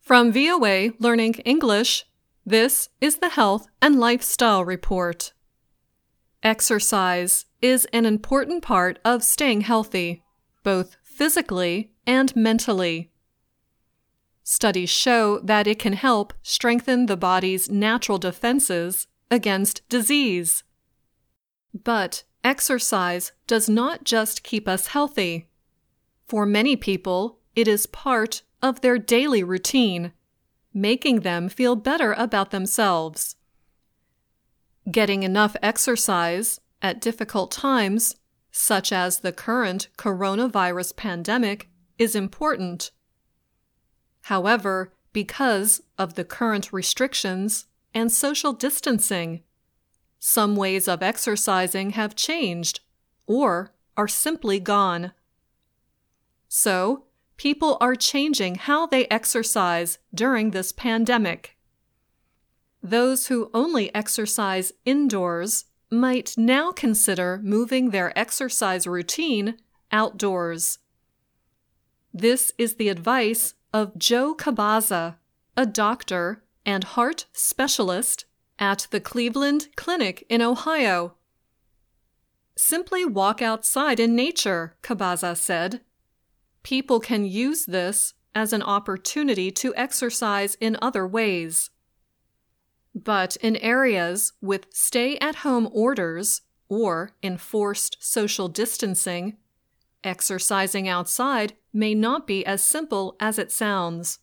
From VOA Learning English, this is the Health and Lifestyle Report. Exercise is an important part of staying healthy, both physically and mentally. Studies show that it can help strengthen the body's natural defenses against disease. But exercise does not just keep us healthy. For many people, it is part of their daily routine, making them feel better about themselves. Getting enough exercise at difficult times, such as the current coronavirus pandemic, is important. However, because of the current restrictions and social distancing, some ways of exercising have changed or are simply gone. So, people are changing how they exercise during this pandemic. Those who only exercise indoors might now consider moving their exercise routine outdoors. This is the advice of Joe Cabaza, a doctor and heart specialist at the Cleveland Clinic in Ohio. Simply walk outside in nature, Cabaza said. People can use this as an opportunity to exercise in other ways. But in areas with stay-at-home orders or enforced social distancing, exercising outside may not be as simple as it sounds.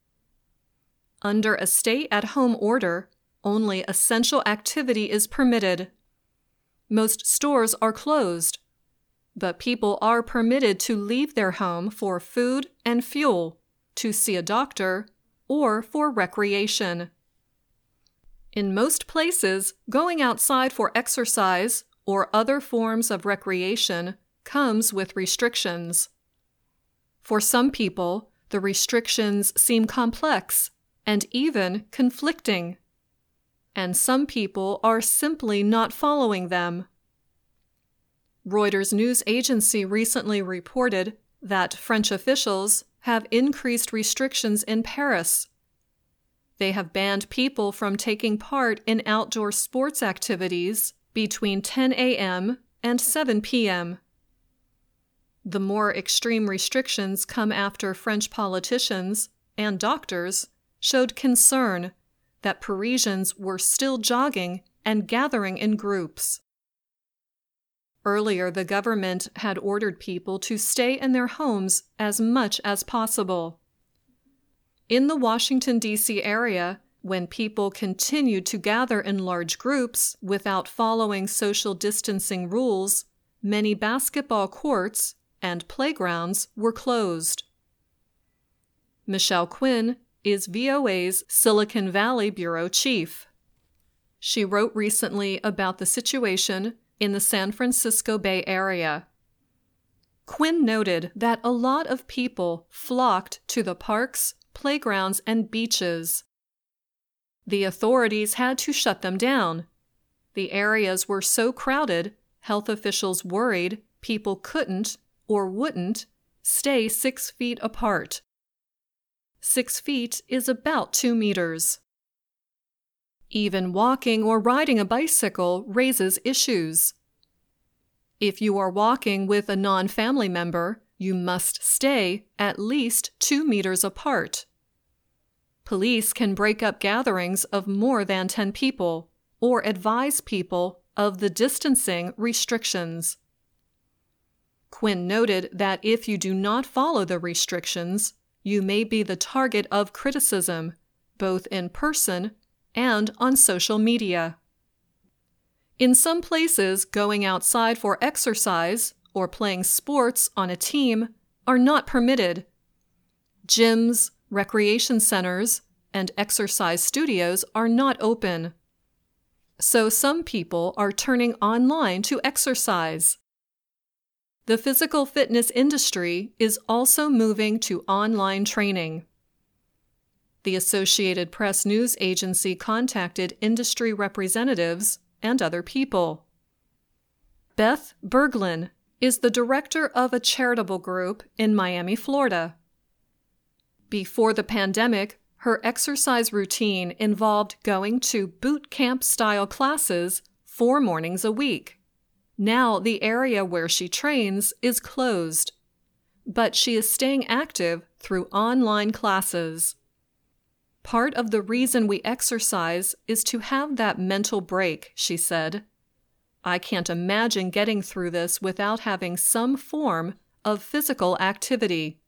Under a stay-at-home order, only essential activity is permitted. Most stores are closed, but people are permitted to leave their home for food and fuel, to see a doctor, or for recreation. In most places, going outside for exercise or other forms of recreation comes with restrictions. For some people, the restrictions seem complex and even conflicting, and some people are simply not following them. Reuters news agency recently reported that French officials have increased restrictions in Paris. They have banned people from taking part in outdoor sports activities between 10 a.m. and 7 p.m. The more extreme restrictions come after French politicians and doctors showed concern that Parisians were still jogging and gathering in groups. Earlier, the government had ordered people to stay in their homes as much as possible. In the Washington, D.C. area, when people continued to gather in large groups without following social distancing rules, many basketball courts and playgrounds were closed. Michelle Quinn is VOA's Silicon Valley Bureau Chief. She wrote recently about the situation in the San Francisco Bay Area. Quinn noted that a lot of people flocked to the parks, playgrounds, and beaches. The authorities had to shut them down. The areas were so crowded, health officials worried people couldn't or wouldn't stay 6 feet apart. 6 feet is about 2 meters. Even walking or riding a bicycle raises issues. If you are walking with a non-family member, you must stay at least 2 meters apart. Police can break up gatherings of more than 10 people or advise people of the distancing restrictions. Quinn noted that if you do not follow the restrictions, you may be the target of criticism, both in person and on social media. In some places, going outside for exercise or playing sports on a team are not permitted. Gyms, recreation centers, and exercise studios are not open. So some people are turning online to exercise. The physical fitness industry is also moving to online training. The Associated Press news agency contacted industry representatives and other people. Beth Berglund is the director of a charitable group in Miami, Florida. Before the pandemic, Her exercise routine involved going to boot camp-style classes 4 mornings a week. Now the area where she trains is closed, but she is staying active through online classes. Part of the reason we exercise is to have that mental break, she said. I can't imagine getting through this without having some form of physical activity.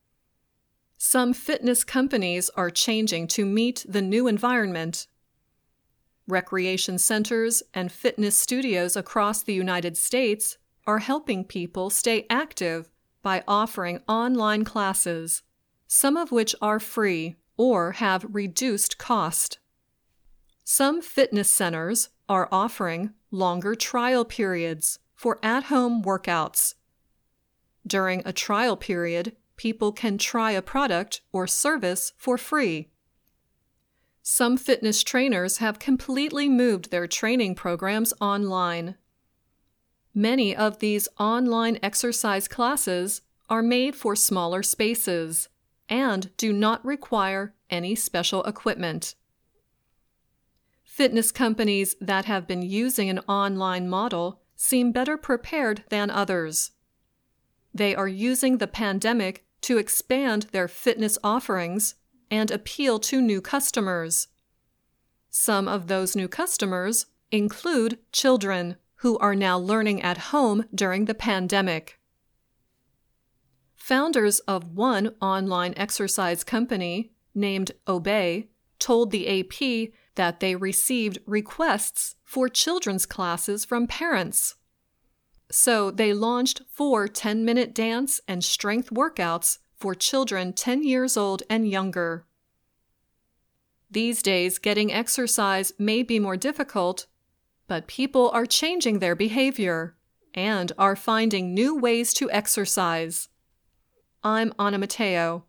Some fitness companies are changing to meet the new environment. Recreation centers and fitness studios across the United States are helping people stay active by offering online classes, some of which are free or have reduced cost. Some fitness centers are offering longer trial periods for at-home workouts. During a trial period, people can try a product or service for free. Some fitness trainers have completely moved their training programs online. Many of these online exercise classes are made for smaller spaces and do not require any special equipment. Fitness companies that have been using an online model seem better prepared than others. They are using the pandemic to expand their fitness offerings and appeal to new customers. Some of those new customers include children who are now learning at home during the pandemic. Founders of one online exercise company, named Obey, told the AP that they received requests for children's classes from parents. So they launched 4 10-minute dance and strength workouts for children 10 years old and younger. These days, getting exercise may be more difficult, but people are changing their behavior and are finding new ways to exercise. I'm Anna Matteo.